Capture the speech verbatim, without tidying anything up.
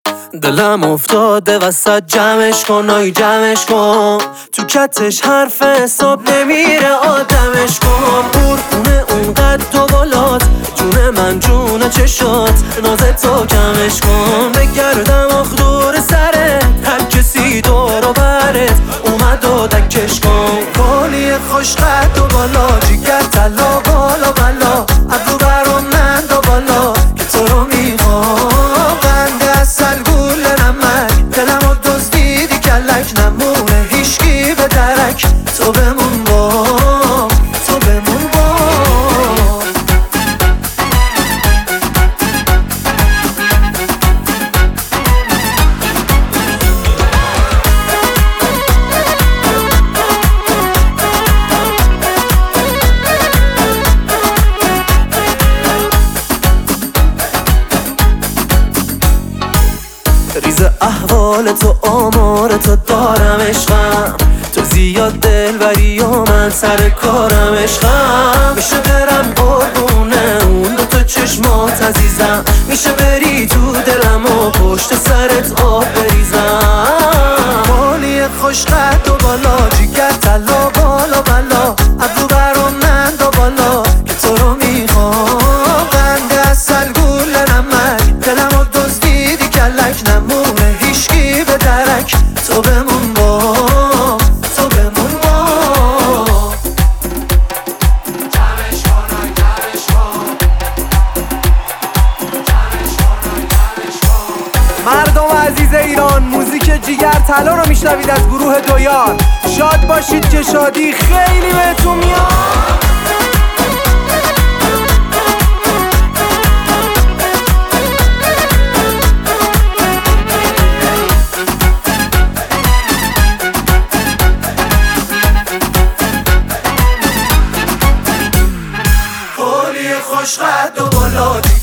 دلم افتاده وسط جمعش کن آی جمعش کن، تو کتش حرف حساب نمیره آدمش کن. قربونه اون قد و بالات، جون من جون چشات، ناز تو کمش کن. بگردم آخ دور سرت، هر کسی دور و برت اومد و دکش کن. کالی خوش قد و بالا، جیگر طلا بالا بالا، ابرو برام نند و بالا که تو رو میخوام. قند اصل گول نمک، دلمو دزدیدی کلک، نمونه هیشگی به درک. تو بمون با تو بمون با ریز احوال تو آمار تو دارم عشقم، تو زیاد دلبری و من سر کارم عشقم. میشه برم قربونه اون دو تا چشمات عزیزم، میشه بری تو دلم و پشت سرت آب بریزم. مالی خوش قد و بالا، جیگر طلا بالا بالا، ابرو برام نند و بالا که تو رو میخوام. قند اصل گول نمک، دلمو دزدیدی کلک، نمونه هیشگی به درک. تو بمون با تو بمون با جمعش کن آی جمعش کن، جمعش کن آی جمعش کن. مردم عزیز ایران، موزیک جیگر طلا رو میشنوید از گروه دویار. شاد باشید که شادی خیلی بهتون میاد. خوش قد و بالا